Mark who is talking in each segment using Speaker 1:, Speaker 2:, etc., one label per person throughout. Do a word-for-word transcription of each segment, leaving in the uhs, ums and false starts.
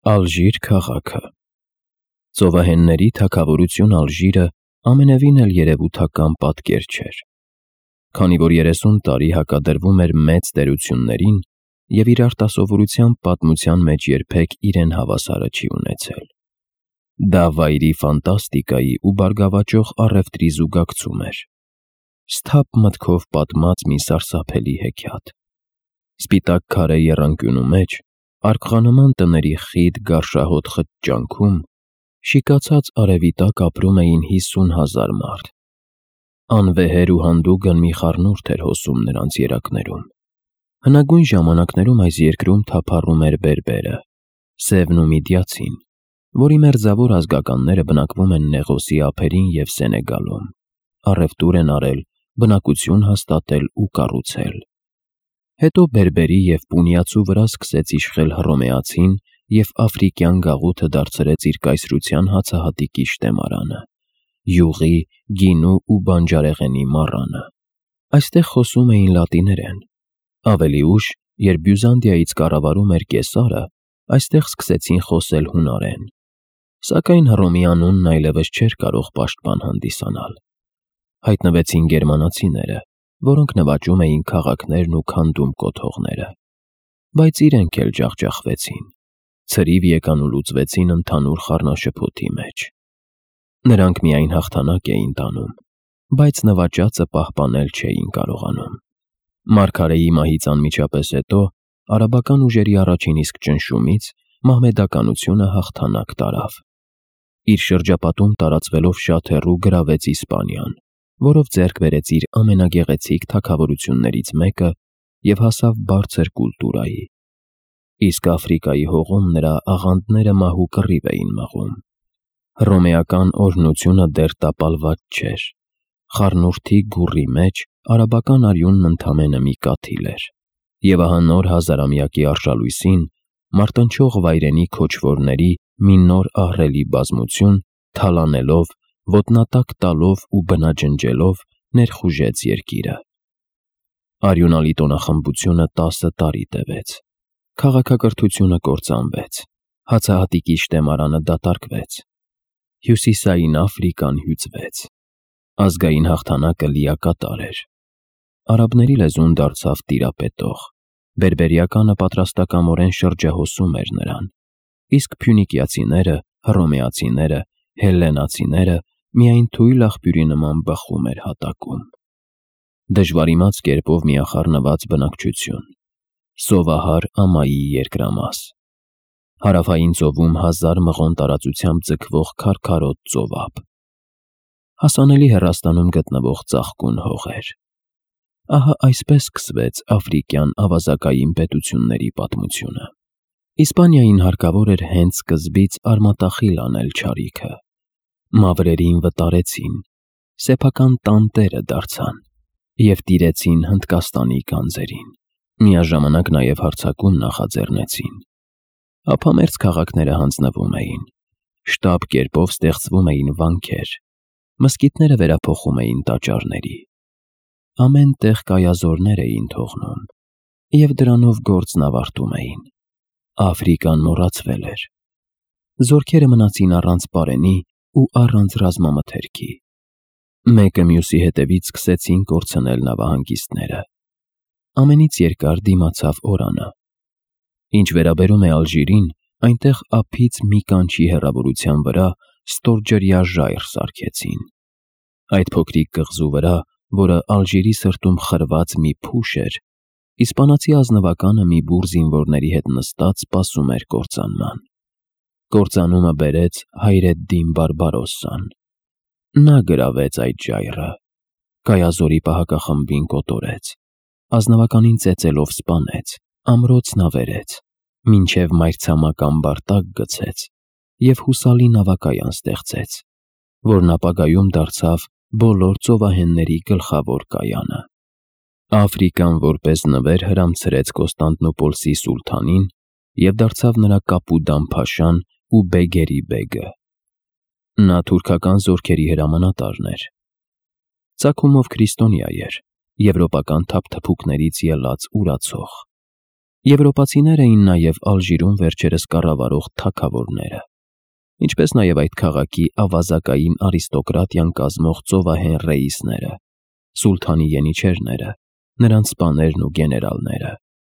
Speaker 1: Ալժիր քաղաքը։ Ծովահենների թագավորություն Ալժիրը ամենևին էլ երևութական պատկեր չէր, քանի որ երեսուն տարի հակադրվում էր մեծ տերություններին և իր արտասովորության պատմության մեջ երբեք իրեն հավասարը չի ունեցել։ Դա վայրի ֆանտաստիկայի ու բարգավաճող առևտրի զուգակցում էր, սթափ մտքով պատմած մի սարսափելի հեքիաթ։ Սպիտակ քարե եռանկյունու մեջ, արկղանման տների խիտ գարշահոտ խճճանքում, շիկացած արևի տակ ապրում էին հիսուն հազար մարդ։ Անվեհեր ու հանդուգն մի խառնուրդ էր հոսում նրանց երակներում։ Հնագույն ժամանակներում այս երկրում թափառում էր բերբերը, Սևն ու Միդիացին, որի մերձավոր ազգականները բնակվում են Նեղոսի ափերին և Սենեգալում, առևտուր են արել, բնակություն հաստատել ու կառուցել։ Հետո բերբերի և պունիացու վրա սկսեց իշխել հռոմեացին և աֆրիկյան գաղութը դարձրեց իր կայսրության հացահատիկի շտեմարանը, յուղի, գինու ու բանջարեղենի մառանը։ Այստեղ խոսում էին լատիներեն։ Ավելի ուշ, երբ Բյուզանդիայից կառավարում էր Կեսարը, այստեղ սկսեցին խոսել հունարեն, սակայն Հռոմի անունն այլևս չէր կարող պաշտպան հանդիսանալ։ Հայտնվեցին գերմանացիները, որոնք նվաճում էին քաղաքներն ու քանդում կոթողները, բայց իրենք էլ ջախջախվեցին, ցրիվ եկան ու լուծվեցին ընդհանուր խառնաշփոթի մեջ։ Նրանք միայն հաղթանակ էին տանում, բայց նվաճածը պահպանել չէին կարողանում։ Մարգարեի մահից անմիջապես հետո, արաբական ուժերի առաջին իսկ ճնշումից, մահմեդականությունը հաղթանակ տարավ։ Իր շրջապատում տարածվելով շատ հեռու գրավեց Իսպանիան, որով ձեռք բերեց իր ամենագեղեցիկ թագավորություններից մեկը և հասավ բարձր կուլտուրայի։ Իսկ Աֆրիկայի հողում նրա աղանդները մահու կռիվ էին մղում։ Հռոմեական օրհնությունը դեռ տապալված չէր։ Խառնուրդի գուռի մեջ արաբական արյունն ընդամենը մի կաթիլ էր։ Եվ ահա նոր հազարամյակի արշալույսին, մարտնչող վայրենի քոչվորների մի նոր ահռելի բազմություն, թալանելով, ոտնատակ տալով ու բնաջնջելով, ներխուժեց երկիրը։ Արյունալի տոնախմբությունը տասը տարի տևեց։ Քաղաքակրթությունը կործանվեց, հացահատիկի շտեմարանը դատարկվեց, Հյուսիսային Աֆրիկան հյուծվեց, ազգային հաղթանակը լիակատար էր։ Արաբների լեզուն դարձավ տիրապետող, բերբերյականը պատրաստակամորեն շրջահոսում էր նրան, իսկ փյունիկիացիները, հռոմեացիները, հելլենացիները միայն թույլ աղբյուրի նման բխում էր հատակում։ Դժվարիմաց կերպով միախառնված բնակչություն, սովահար ամայի երկրամաս, հարավային ծովում հազար մղոն տարածությամբ ձգվող քարքարոտ ծովափ, հասանելի հեռաստանում գտնվող ծաղկուն հողեր։ Ահա այսպես սկսվեց աֆրիկյան ավազակային պետությունների պատմությունը։ Իսպանիային հարկավոր էր հենց սկզբից արմատախիլ անել չարիքը։ Մավրերին վտարեցին, սեփական տանտերը դարձան և տիրեցին Հնդկաստանի գանձերին, միաժամանակ նաև հարձակում նախաձեռնեցին։ Ափամերձ քաղաքները հանձնվում էին, շտապ կերպով ստեղծվում էին վանքեր, մզկիթները վերափոխում էին տաճարների։ Ամեն տեղ կայազորներ էին թողնում, և դրանով գործն ավարտում էին։ Աֆրիկան մոռացվել էր։ Զորքերը մնացին առանց պարենի ու առանց ռազմամթերքի։ Մեկը մյուսի հետևից սկսեցին կորցնել նավահանգիստները։ Ամենից երկար դիմացավ Օրանը։ Ինչ վերաբերում է Ալժիրին, այնտեղ ափից մի կանչի հեռավորության վրա ստորջրյա ժայռ սարքեցին։ Այդ փոքրիկ կղզու վրա, որը Ալժիրի սրտում խրված մի փուշ էր, իսպանացի ազնվականը մի բուռ զինվորների հետ նստած սպասում էր կործանման։ Կործանումը բերեց Հայրեդդին Բարբարոսսան։ Նա գրավեց այդ ժայռը, Կայազորի պահակախմբին կոտորեց, ազնվականին ծեծելով սպանեց, ամրոցն ավերեց, մինչև մայրցամաք ամբարտակ գցեց և հուսալի նավակայան ստեղծեց, որն ապագայում դարձավ բոլոր ծովահենների գլխավոր կայանը։ Աֆրիկան որպես նվեր հրամցրեց Կոստանդնուպոլսի սուլթանին և դարձավ նրա կապուդան փաշան ու բեգերի բեգը։ Նա թուրքական զորքերի հրամանատարն էր։ Ծագումով քրիստոնյա էր, եվրոպական թափթփուկներից ելած ուրացող։ Եվրոպացիներ էին նաև Ալժիրում վերջերս կառավարող թագավորները, ինչպես նաև այդ քաղաքի ավազակային արիստոկրատիան կազմող ծովահեն ռեիսները, սուլթանի ենիչերները, նրանց սպաներն ու գեներալները։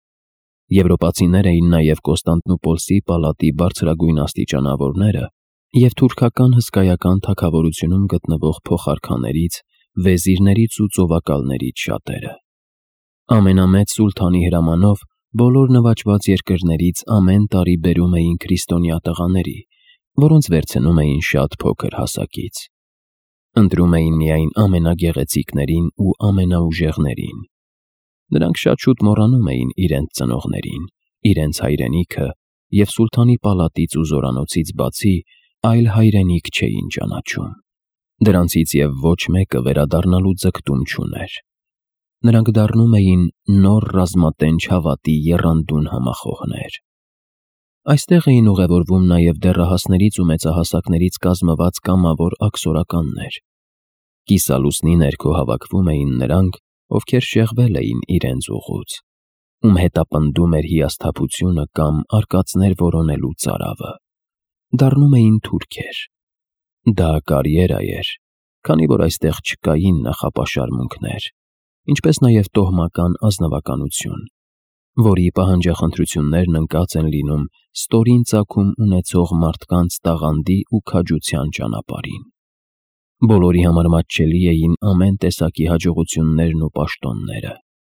Speaker 1: Եվրոպացիներ էին նաև Կոստանդնուպոլսի պալատի բարձրագույն աստիճանավորները և թուրքական հսկայական թագավորությունում գտնվող փոխարքաներից, վեզիրներից ու ծովակալներից շատերը։ Ամենամեծ սուլթանի հրամանով բոլոր նվաճված երկրներից ամեն տարի բերում էին քրիստոնյա տղաների, որոնց վերցնում էին շատ փոքր հասակից։ Ընտրում էին միայն ամենագեղեցիկներին ու ամենաուժեղներին։ Նրանք շատ շուտ մոռանում էին իրենց ծնողներին, իրենց հայրենիքը և սուլթանի պալատից ու զորանոցից բացի այլ հայրենիք չէին ճանաչում։ Դրանցից և ոչ մեկը վերադառնալու ձգտում չուներ։ Նրանք դառնում էին նոր ռազմատենչ հավատի եռանդուն համախոհներ։ Այստեղ էին ուղևորվում նաև դեռահասներից ու մեծահասակներից կազմված կամավոր աքսորականներ։ Կիսալուսնի ներքո հավաքվում էին նրանք, ովքեր շեղվել էին իրենց ուղուց, ում հետապնդում էր հիասթափությունը կամ արկածներ որոնելու ծարավը։ Դառնում էին թուրքեր։ Դա կարիերա էր, քանի որ այստեղ չկային նախապաշարմունքներ, ինչպես նաև տոհմական ազնվականություն, որի պահանջախնդրություններն ընկած են լինում ստորին ծագում ունեցող մարդկանց տաղանդի ու քաջության ճանապարհին։ Բոլորի համար մատչելի էին ամեն տեսակի հաջողություններն ու պաշտոնները։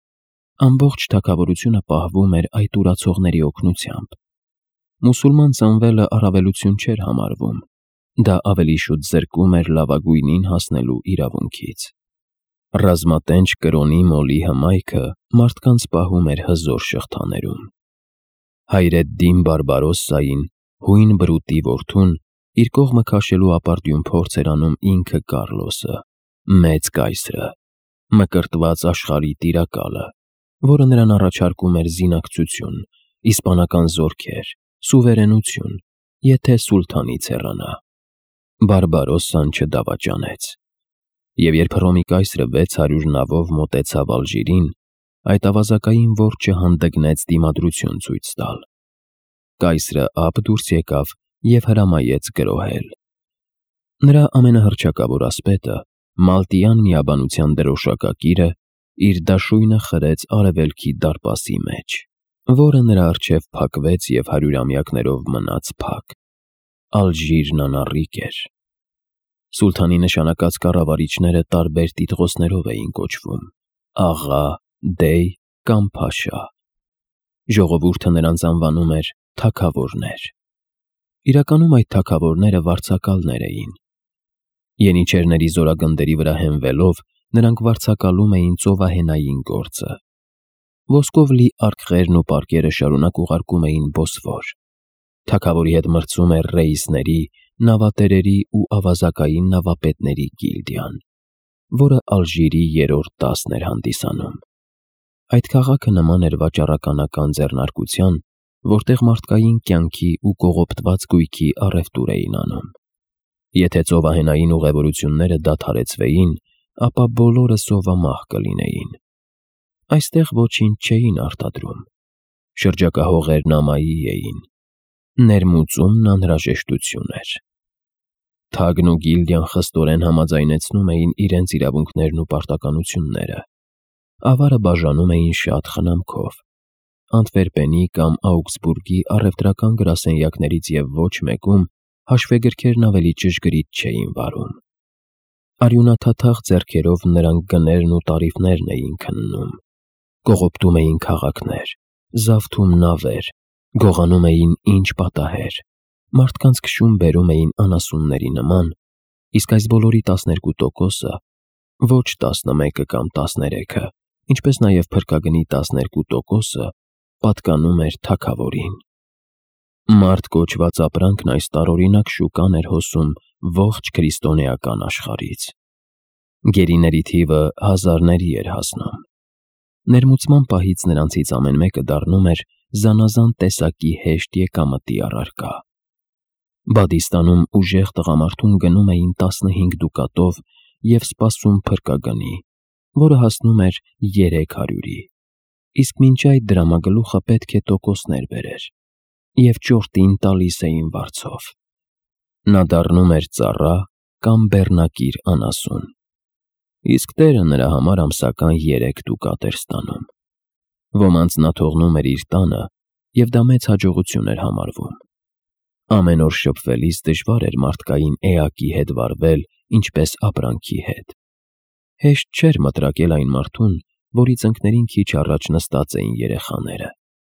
Speaker 1: Ամբողջ թագավորությունը պահվում էր այդ ուրացողների օգնությամբ։ Մուսուլման ծնվելը առավելություն չէր համարվում, դա ավելի շուտ զրկում էր լավագույնին հասնելու իրավունքից։ Ռազմատենչ կրոնի մոլի հմայքը մարդկանց պահում էր հզոր շղթաներում։ Հայրեդդին Բարբարոսային, հույն Բրուտի որդուն, իր կողմը քաշելու ապարդյուն փորձ էր անում ինքը Կառլոսը, Մեծ կայսրը, մկրտված աշխարհի տիրակալը, որը նրան առաջարկում էր զինակցություն, իսպանական զորքեր, սուվերենություն, եթե սուլթանից հեռանա։ Բարբարոսան չդավաճանեց։ Եվ երբ Հռոմի կայսրը վեց հարյուր նավով մոտեցավ Ալժիրին, այդ ավազակային որջը հանդգնեց դիմադրություն ցույց տալ։ Կայսրը ափ դուրս եկավ և հրամայեց գրոհել։ Նրա ամենահռչակավոր ասպետը, Մալտյան միաբանության դրոշակակիրը, իր դաշույնը խրեց արևելքի դարպասի մեջ, որը նրա առջև փակվեց և հարյուրամյակներով մնաց փակ։ Ալժիրն անառիկ էր։ Սուլթանի նշանակած կառավարիչները տարբեր տիտղոսներով էին կոչվում՝ աղա, դեյ կամ փաշա։ Ժողովուրդը նրանց անվանում էր թագավորներ։ Իրականում այդ թագավորները վարձակալներ էին։ Ենիչերների զորագնդերի վրա հենվելով, նրանք վարձակալում էին ծովահենային գործը։ Ոսկով լի արկղերն ու պարկերը շարունակ ուղարկում էին Բոսֆոր։ Թագավորի հետ մրցում էր ռեիսների, նավատերերի ու ավազակային նավապետների գիլդիան, որը Ալժիրի երրորդ դասն էր հանդիսանում։ Այդ քաղաքը նման էր վաճառականական ձեռնարկության, որտեղ մարդկային կյանքի ու կողոպտված գույքի առևտուր էին անում։ Եթե ծովահենային ուղևորությունները դադարեցվեին, ապա բոլորը սովամահ կլինեին։ Այստեղ ոչինչ չէին արտադրում։ Շրջակա հողերն ամայի էին։ Ներմուծումն անհրաժեշտություն էր։ Թագն ու գիլդիան խստորեն համաձայնեցնում էին իրենց իրավունքներն ու պարտականությունները։ Ավարը բաժանում էին շատ խնամքով։ Անտվերպենի կամ Աուգսբուրգի առևտրական գրասենյակներից և ոչ մեկում հաշվեգրքերն ավելի ճշգրիտ չէին վարում։ Արյունաթաթախ ձեռքերով նրանք գներն ու տարիֆներն էին քննում։ Կողոպտում էին քաղաքներ, զավթում նավեր, գողանում էին ինչ պատահեր, մարդկանց քշում բերում էին անասունների նման, իսկ այս բոլորի տասներկու տոկոսը, ոչ տասնմեկը կամ տասներեքը, ինչպես նաև փրկագնի տասներկու տոկոսը պատկանում էր թագավորին։ Մարդ կոչված ապրանքն այս տարօրինակ շուկան էր հոսում ողջ քրիստոնեական աշխարհից։ Գերիների թիվը հազարների էր հասնում։ Ներմուծման պահից նրանցից ամեն մեկը դառնում էր զանազան տեսակի հեշտ եկամտի առարկա։ Բադիստանում ուժեղ տղամարդուն գնում էին տասնհինգ դուկատով և սպասում փրկագնի, որը հասնում էր երեք հարյուրի։ իսկ մինչ այդ դրամագլուխը պետք է տոկոսներ բերեր, և ճորտին տալիս էին վարձով։ Նա դառնում էր ծառա կամ բեռնակիր անասուն, իսկ տերը նրա համար ամսական երեք դուկատ էր ստանում։ Ոմանց նա թողնում էր իր տանը, և դա մեծ հաջողություն էր համարվում։ Ամեն օր շփվելիս դժվար էր մարդկային էակի հետ վարվել, ինչպես ապրանքի հետ։ Հեշտ չէր մտրակել այն մարդուն, որի ծնկներին քիչ առաջ նստած էին երեխաները։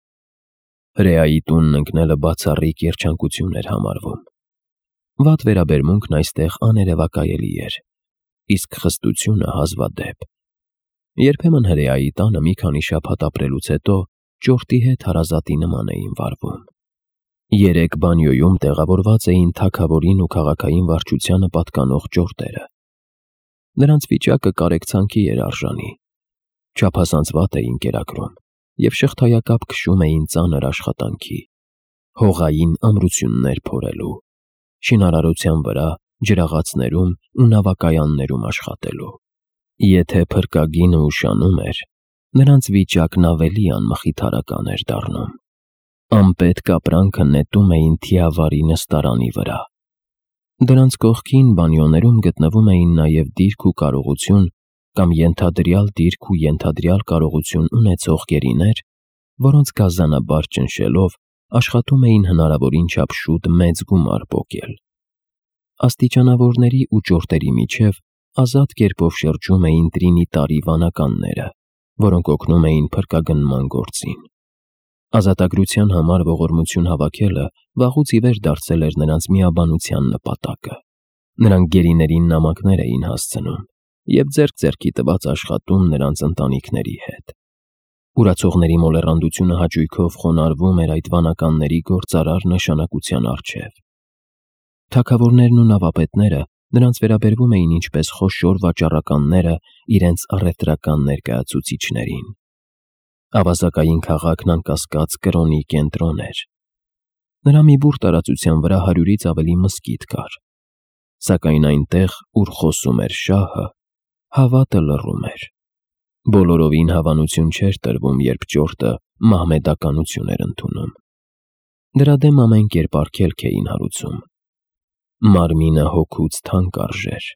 Speaker 1: Հրեայի տունն ընկնելը բացառիկ երջանկություն էր համարվում։ Վատ վերաբերմունքն այստեղ աներևակայելի էր, իսկ խստությունը հազվադեպ։ Երբեմն հրեայի տանը մի քանի շաբաթ ապրելուց հետո ճորտի հետ հարազատի նման էին վարվում։ Երեք բանյոյում տեղավորված էին թագավորին ու քաղաքային վարչությանը պատկանող ճորտերը։ Նրանց վիճակը կարեկցանքի էր արժանի։ Չափազանց վատ էին կերակրում և շղթայակապ քշում էին ծանր աշխատանքի, հողային ամրություններ փորելու, շինարարության վրա, ջրաղացներում ու նավակայաններում աշխատելու։ Եթե փրկագինը ուշանում էր, նրանց վիճակն ավելի անմխիթարական էր դառնում։ Անպետք ապրանքը նետում էին թիավարի նստարանի վրա։ Դրանց կողքին բանյոներում գտնվում էին նաև դիրք ու կարողություն կամ ենթադրյալ դիրք ու ենթադրյալ կարողություն ունեցող գերիներ, որոնց գազանաբար ճնշելով աշխատում էին հնարավորին չափ շուտ մեծ գումար պոկել։ Աստիճանավորների ու ճորտերի միջև ազատ կերպով շրջում էին տրինիտարի վանականները, որոնք օգնում էին փրկագնման գործին։ Ազատագրության համար ողորմություն հավաքելը վաղուց ի վեր դարձել էր նրանց միաբանության նպատակը։ Նրանք գերիներին նամակներ էին հասցնում և ձեռք ձեռքի տված աշխատում նրանց ընտանիքների հետ։ Ուրացողների մոլեռանդությունը հաճույքով խոնարհվում էր այդ վանականների գործարար նշանակության առջև։ Թագավորներն ու նավապետները նրանց վերաբերվում էին ինչպես խոշոր վաճառականները իրենց առևտրական ներկայացուցիչներին։ Ավազակային քաղաքն անկասկած կրոնի կենտրոն էր։ Նրա մի բուռ տարածության վրա հարյուրից ավելի մզկիթ կար, սակայն այնտեղ, ուր խոսում էր շահը, հավատը լռում էր։ Բոլորովին հավանություն չէր տրվում, երբ ճորտը մահմեդականություն էր ընդունում։ Դրա դեմ ամեն կերպ արգելք էին հարուցում։ Մարմինը հոգուց թանկ արժեր։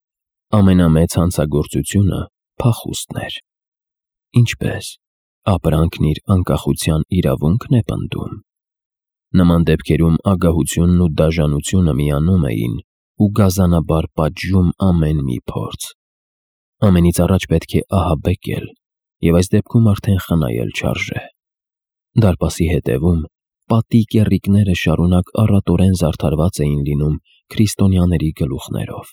Speaker 1: Ամենամեծ հանցագործությունը փախուստն էր։ Ինչպե՞ս, ապրանքն իր անկախության իրավունքն է պնդում։ Նման դեպքերում ագահությունն ու դաժանությունը միանում էին ու գազանաբար պատժում ամեն մի փորձ։ Ամենից առաջ պետք է ահաբեկել, և այս դեպքում արդեն խնայել չարժե։ Դարպասի հետևում պատի կեռիկները շարունակ առատորեն զարդարված էին լինում քրիստոնյաների գլուխներով։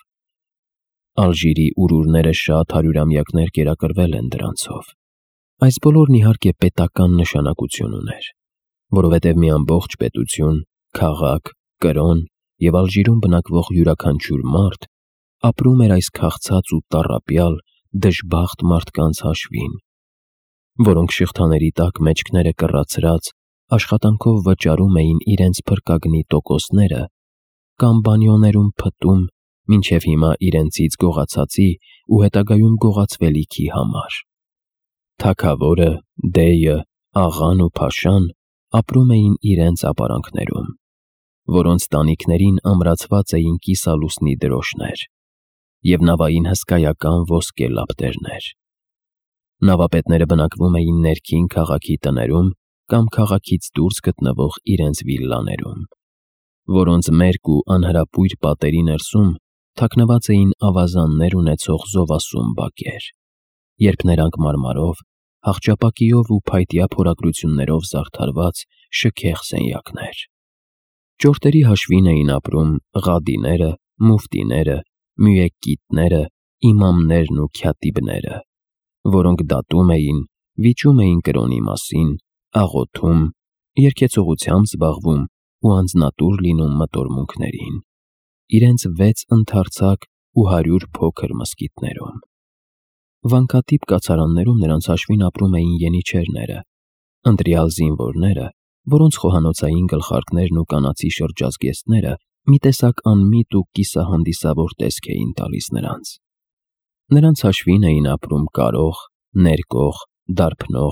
Speaker 1: Ալժիրի ուրուրները շատ հարյուրամյակներ կերակրվել են դրանցով։ Այս բոլորն իհարկե պետական նշանակություն ուներ, որովհետև մի ամբողջ պետություն, քաղաք, կրոն և Ալժիրում բնակվող յուրաքանչյուր մարդ ապրում էր այս քաղցած ու տառապյալ, դժբախտ մարդկանց հաշվին, որոնք շղթաների տակ մեջքները կռացրած աշխատանքով վճարում էին իրենց փրկագնի տոկոսները կամ բանյոներում փտում մինչև հիմա իրենցից գողացածի ու հետագայում գողացվելիքի համար։ Թագավորը, դեյը, աղան ու փաշան ապրում էին իրենց ապարանքներում, որոնց տանիքներին ամրացված էին կիսալուսնի դրոշներ և նավային հսկայական ոսկե լապտերներ։ Նավապետները բնակվում էին ներքին քաղաքի տներում կամ քաղաքից դուրս գտնվող իրենց վիլլաներում, որոնց մերկ ու անհրապույր պատերի ներսում թաքնված էին ավազաններ ունեցող զովասուն բակեր, երբ նրանք մարմարով, հախճապակիով ու փայտյա փորագրություններով զարդարված շքեղ սենյակներ։ Ճորտերի հաշվին էին ապրում ղադիները, մուֆտիները, մյուեկկիտները, իմամներն ու քյատիբները, որոնք դատում էին, վիճում էին կրոնի մասին, աղոթում, երգեցողությամբ զբաղվում ու անձնատուր լինում մտորմունքներին, իրենց վեց ընդարձակ ու հարյուր փոքր մզկիթներում։ Վանքատիպ կացարաններում նրանց հաշվին ապրում էին ենիչերները, ընտրյալ զինվորները, որոնց խոհանոցային գլխարկներն ու կանացի շրջազգեստները մի տեսակ անմիտ ու կիսահանդիսավոր տեսք էին տալիս նրանց։ Նրանց հաշվին էին ապրում կարող, ներկող, դարբնող,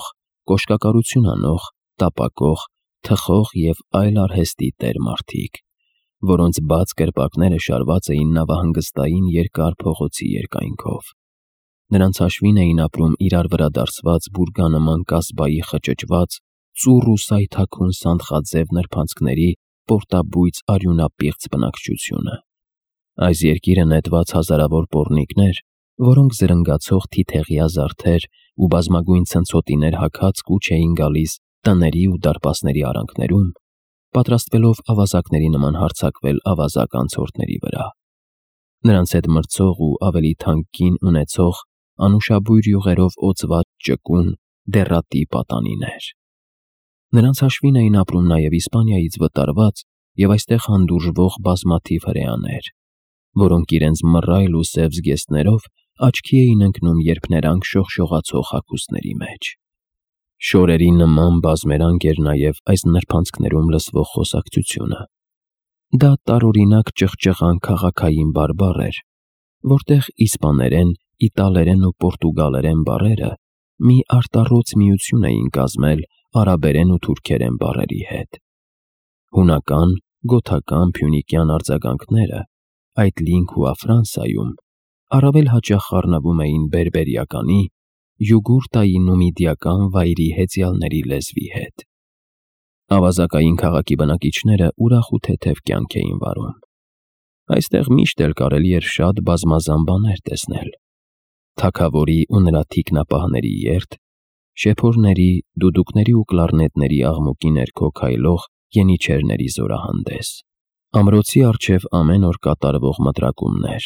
Speaker 1: կոշկակարություն անող, տապակող, թխող և այլ արհեստի տեր մարդիկ, որոնց բաց կրպակները շարված էին նավահանգստային երկար փողոցի երկայնքով։ Նրանց հաշվին էին ապրում իրար վրա դարսված բուրգանման կասբայի խճճված, ծուռ ու սայթաքուն սանդղաձև նրբանցքների պորտաբույծ արյունապիղծ բնակչությունը։ Այս երկիրը նետված հազարավոր պոռնիկներ, որոնք զրնգացող թիթեղյա զարդեր ու բազմագույն ցնցոտիներ հագած կուչ էին գալիս տների ու դարպասների արանքներում, պատրաստվելով ավազակների նման հարձակվել ավազակ անցորդների վրա։ Նրանց հետ մրցող ու ավելի թանկ կին ունեցող անուշաբույր յուղերով օծված ճկուն, դեռատի պատանիներ։ Նրանց հաշվին էին ապրում նաև Իսպանիայից վտարված և այստեղ հանդուրժվող բազմաթիվ հրեաներ, որոնք իրենց մռայլ ու սև զգեստներով աչքի էին ընկնում, երբ նրանք շողշողացող հագուստների մեջ։ Շորերի նման բազմերանգ էր նաև այս նրբանցքներում լսվող խոսակցությունը։ Դա տարօրինակ ճղճղան քաղաքային բարբառ էր, որտեղ իսպաներեն, իտալերեն ու պորտուգալերեն բառերը մի արտառոց միություն էին կազմել արաբերեն ու թուրքերեն բառերի հետ։ Հունական, գոթական, փյունիկյան արձագանքները այդ լինգուա ֆրանսայում առավել հաճախ խառնվում էին բերբերիականի, յուգուրտայի նումիդիական վայրի հեծյալների լեզվի հետ։ Ավազակային քաղաքի բնակիչները ուրախ ու թեթև կյանք էին վարում։ Այստեղ միշտ էլ կարելի էր շատ բազմազան բաներ տեսնել. թագավորի ու նրա թիկնապահների երթ, շեփորների, դուդուկների ու կլարնետների աղմուկի ներքո քայլող ենիչերների զորահանդես, ամրոցի առջև ամեն օր կատարվող մտրակումներ,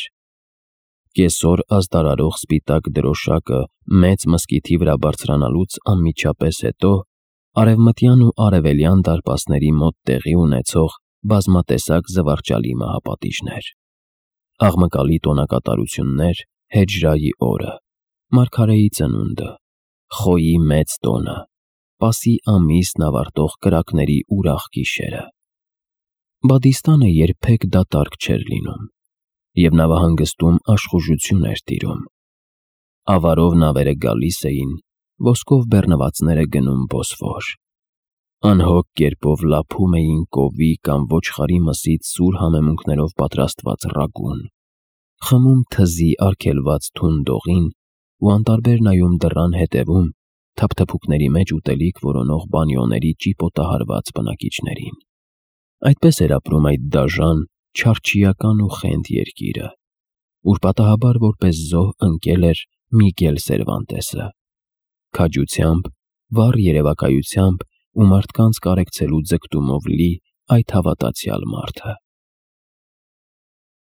Speaker 1: կեսօր ազդարարող սպիտակ դրոշակը մեծ մզկիթի վրա բարձրանալուց անմիջապես հետո արևմտյան ու արևելյան դարպասների մոտ տեղի ունեցող բազմատեսակ զվարճալի մահապատիժներ, աղմկալի տոնակատարություններ, հեջրայի օրը, մարգարեի ծնունդը, խոյի մեծ տոնը, պասի ամիսն ավարտող կրակների ուրախ գիշերը։ Բադիստանը երբեք դատարկ չէր լինում, և նավահանգստում աշխուժություն էր տիրում։ Ավարով նավերը գալիս էին, ոսկով բեռնվածները գնում Բոսֆոր։ Անհոգ կերպով լափում էին կովի կամ ոչխարի մսից սուր համեմունքներով պատրաստված ռագուն, խմում թզի արգելված թուն դողին ու անտարբեր նայում դռան հետևում թափթփուկների մեջ ուտելիք որոնող բանիոների ճիպոտահարված բնակիչներին։ Այդպես էր ապրում այդ դաժան, չարչիական ու խենթ երկիրը, ուր պատահաբար որպես զոհ ընկել էր Միգել Սերվանտեսը, քաջությամբ, վառ երևակայությամբ ու մարդկանց կարեկցելու ձգտումով լի այդ հավատացյալ մարդը։